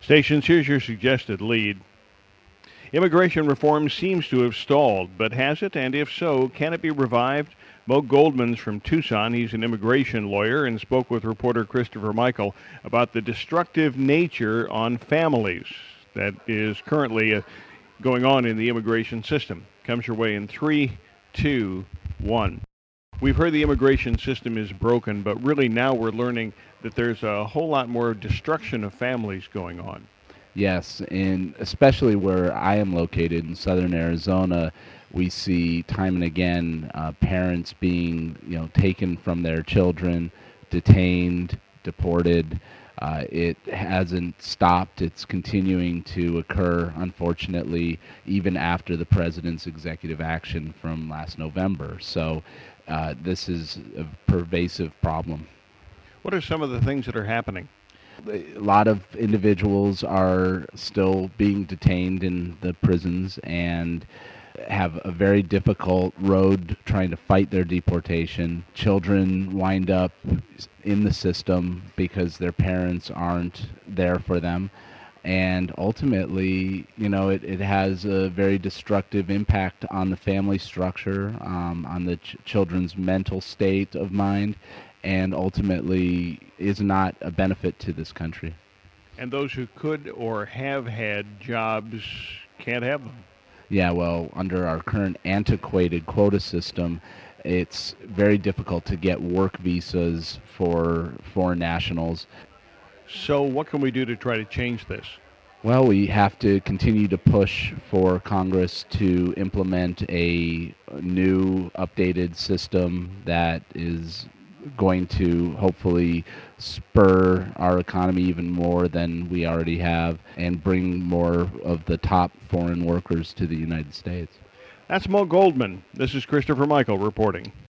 Stations, here's your suggested lead. Immigration reform seems to have stalled, but has it? And if so, can it be revived? Mo Goldman's from Tucson. He's an immigration lawyer and spoke with reporter Christopher Michael about the destructive nature on families that is currently going on in the immigration system. Comes your way in 3, 2, 1. We've heard the immigration system is broken, but really now we're learning that there's a whole lot more destruction of families going on. Yes, and especially where I am located in southern Arizona, we see time and again parents being, taken from their children, detained, deported. It hasn't stopped. It's continuing to occur, unfortunately, even after the president's executive action from last November. So this is a pervasive problem. What are some of the things that are happening? A lot of individuals are still being detained in the prisons and have a very difficult road trying to fight their deportation. Children wind up in the system because their parents aren't there for them. And ultimately, it has a very destructive impact on the family structure, on the children's mental state of mind, and ultimately is not a benefit to this country. And those who could or have had jobs can't have them. Yeah, well, under our current antiquated quota system, it's very difficult to get work visas for foreign nationals. So what can we do to try to change this? Well, we have to continue to push for Congress to implement a new, updated system that is going to hopefully spur our economy even more than we already have and bring more of the top foreign workers to the United States. That's Mo Goldman. This is Christopher Michael reporting.